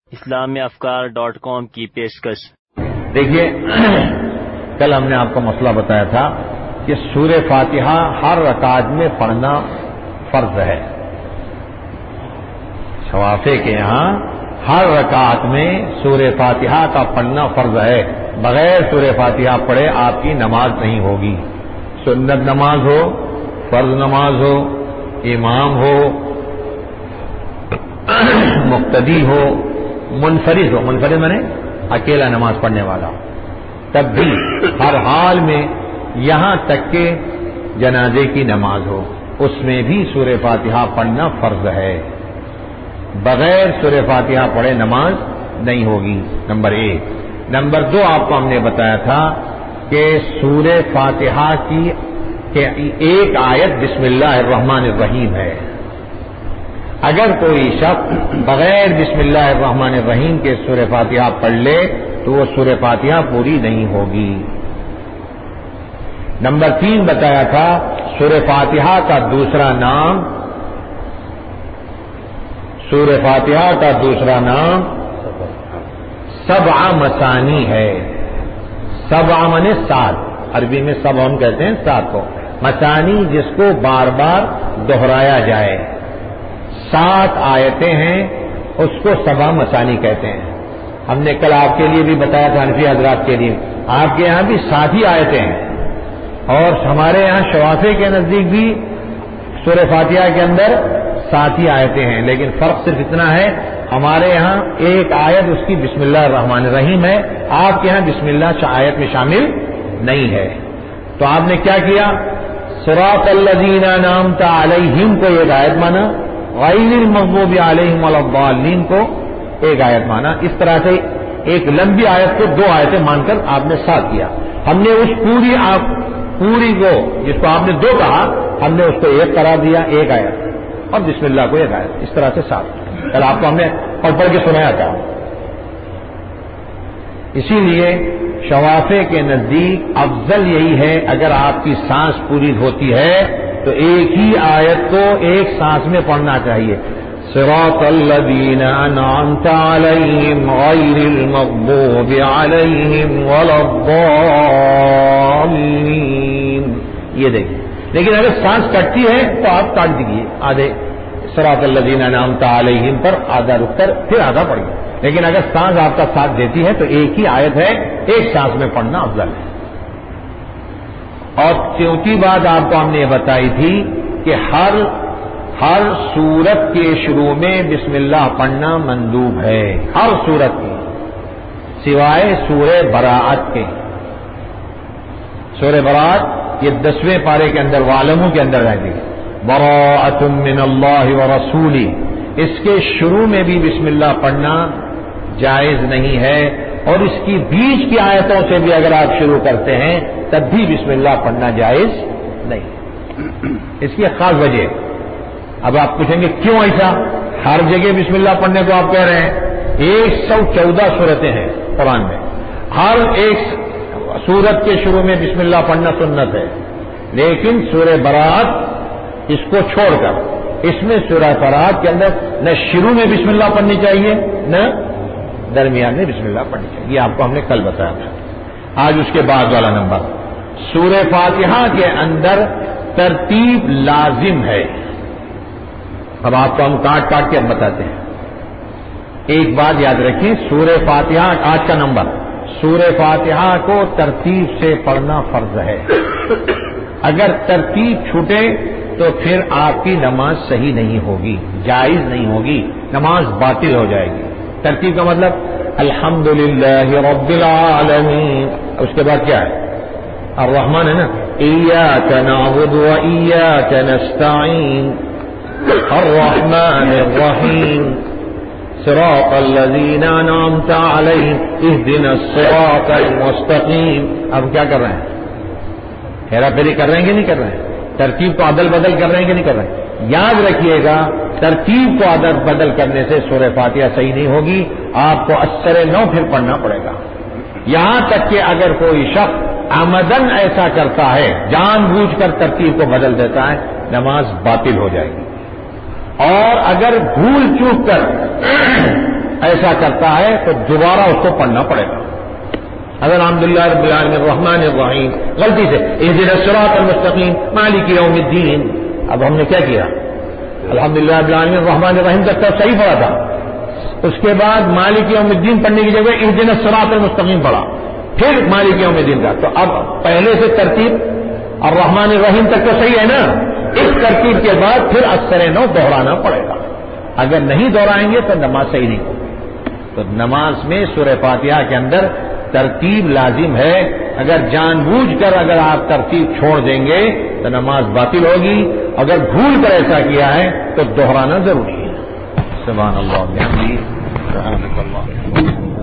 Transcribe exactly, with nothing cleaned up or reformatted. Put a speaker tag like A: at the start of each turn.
A: اسلامی افکار dot com کی پیشکش۔
B: دیکھیے، کل ہم نے آپ کو مسئلہ بتایا تھا کہ سورہ فاتحہ ہر رکعت میں پڑھنا فرض ہے۔ شوافے کے یہاں ہر رکعت میں سورہ فاتحہ کا پڑھنا فرض ہے، بغیر سورہ فاتحہ پڑھے آپ کی نماز نہیں ہوگی۔ سنت نماز ہو، فرض نماز ہو، امام ہو، مقتدی ہو، منفرد ہو، منفرد میں نے اکیلا نماز پڑھنے والا، تب بھی ہر حال میں یہاں تک کہ جنازے کی نماز ہو اس میں بھی سورہ فاتحہ پڑھنا فرض ہے۔ بغیر سورہ فاتحہ پڑھے نماز نہیں ہوگی، نمبر ایک۔ نمبر دو، آپ کو ہم نے بتایا تھا کہ سورہ فاتحہ کی کہ ایک آیت بسم اللہ الرحمن الرحیم ہے۔ اگر کوئی شخص بغیر بسم اللہ الرحمن الرحیم کے سورہ فاتحہ پڑھ لے تو وہ سورہ فاتحہ پوری نہیں ہوگی۔ نمبر تین بتایا تھا سورہ فاتحہ کا دوسرا نام سورہ فاتحہ کا دوسرا نام سبع مثانی ہے۔ سبع منے سات، عربی میں سبع ہم کہتے ہیں سات کو، مثانی جس کو بار بار دہرایا جائے، سات آیتیں ہیں اس کو سبع مثانی کہتے ہیں۔ ہم نے کل آپ کے لیے بھی بتایا تھا، حنفی حضرات کے لیے آپ کے یہاں بھی سات ہی آیتیں ہیں، اور ہمارے یہاں شوافے کے نزدیک بھی سورہ فاتحہ کے اندر سات ہی آیتیں ہیں، لیکن فرق صرف اتنا ہے ہمارے یہاں ایک آیت اس کی بسم اللہ الرحمن الرحیم ہے، آپ کے یہاں بسم اللہ آیت میں شامل نہیں ہے۔ تو آپ نے کیا کیا؟ صراط الذین انعمت علیہم کو ایک آیت مانا، غیر المغضوب علیہم ولا الضالین کو ایک آیت مانا، اس طرح سے ایک لمبی آیت کو دو آیتیں مان کر آپ نے ساتھ کیا۔ ہم نے اس پوری آپ پوری کو جس کو آپ نے دو کہا ہم نے اس کو ایک قرار دیا، ایک آیت، اور بسم اللہ کو ایک آیت، اس طرح سے ساتھ۔ کل آپ کو ہم نے پڑھ پڑھ کے سنایا تھا۔ اسی لیے شوافے کے نزدیک افضل یہی ہے اگر آپ کی سانس پوری ہوتی ہے تو ایک ہی آیت کو ایک سانس میں پڑھنا چاہیے۔ صراط الذین انعمت علیہم غیر المغضوب علیہم ولا الضالین، یہ دیکھیں۔ لیکن اگر سانس کٹتی ہے تو آپ کاٹ دیجیے، آدھے صراط الذین انعمت علیہم پر آدھا رک کر پھر آدھا پڑھیے، لیکن اگر سانس آپ کا ساتھ دیتی ہے تو ایک ہی آیت ہے، ایک سانس میں پڑھنا افضل ہے۔ اور چوتھی بات آپ کو ہم نے یہ بتائی تھی کہ ہر ہر سورت کے شروع میں بسم اللہ پڑھنا مندوب ہے، ہر سورت کی، سوائے سورہ براءت کے۔ سورہ براءت یہ دسویں پارے کے اندر وعلموا کے اندر رہتی ہے، براءۃ من اللہ ورسولہ، اس کے شروع میں بھی بسم اللہ پڑھنا جائز نہیں ہے، اور اس کی بیچ کی آیتوں سے بھی اگر آپ شروع کرتے ہیں تب بھی بسم اللہ پڑھنا جائز نہیں۔ اس کی خاص وجہ، اب آپ پوچھیں گے کیوں ایسا؟ ہر جگہ بسم اللہ پڑھنے کو آپ کہہ رہے ہیں، ایک سو چودہ سورتیں ہیں قرآن میں، ہر ایک سورت کے شروع میں بسم اللہ پڑھنا سنت ہے، لیکن سورہ براءت اس کو چھوڑ کر اس میں سورہ براءت کے اندر نہ شروع میں بسم اللہ پڑھنی چاہیے نہ درمیان میں بسم اللہ پڑھنی چاہیے، یہ آپ کو ہم نے کل بتایا تھا۔ آج اس کے بعد والا نمبر، سورہ فاتحہ کے اندر ترتیب لازم ہے۔ اب آپ کو ہم کاٹ کاٹ کے اب بتاتے ہیں۔ ایک بات یاد رکھیں، سورہ فاتحہ آج کا نمبر، سورہ فاتحہ کو ترتیب سے پڑھنا فرض ہے۔ اگر ترتیب چھوٹے تو پھر آپ کی نماز صحیح نہیں ہوگی، جائز نہیں ہوگی، نماز باطل ہو جائے گی۔ ترتیب کا مطلب الحمدللہ رب العالمین، اس کے بعد کیا ہے؟ الرحمن ہے نا، ایاک نعبد و ایاک نستعین، الرحمن الرحیم، صراط الذین انعمت علیہم اہدنا الصراط المستقیم۔ اب کیا کر رہے ہیں؟ ہیرا پھیری کر رہے ہیں کہ نہیں کر رہے ہیں؟ ترتیب کو عدل بدل کر رہے ہیں کہ نہیں کر رہے ہیں؟ یاد رکھیے گا، ترتیب کو عدل بدل کرنے سے سورہ فاتحہ صحیح نہیں ہوگی، آپ کو اثر نو پھر پڑھنا پڑے گا۔ یہاں تک کہ اگر کوئی شخص عمدن ایسا کرتا ہے، جان بوجھ کر ترتیب کو بدل دیتا ہے، نماز باطل ہو جائے گی۔ اور اگر بھول چوک کر ایسا کرتا ہے تو دوبارہ اس کو پڑھنا پڑے گا. اگر الحمدللہ رب العالمین الرحمن الرحیم غلطی سے اہدنا الصراط المستقیم مالک یوم الدین، اب ہم نے کیا کیا؟ الحمدللہ رب العالمین الرحمن الرحیم تک تو صحیح پڑھا تھا، اس کے بعد مالک یوم الدین پڑھنے کی جگہ اہدنا الصراط المستقیم پڑھا، پھر مالک یوم الدین کا. تو اب پہلے سے ترتیب الرحمن الرحیم تک تو صحیح ہے نا، اس ترتیب کے بعد پھر اکثر نو دوہرانا پڑے گا. اگر نہیں دوہرائیں گے تو نماز صحیح نہیں ہوگی. تو نماز میں سورہ فاتحہ کے اندر ترتیب لازم ہے. اگر جان بوجھ کر اگر آپ ترتیب چھوڑ دیں گے تو نماز باطل ہوگی. اگر بھول کر ایسا کیا ہے تو دوہرانا ضروری ہے. سبحان اللہ، سبحان اللہ.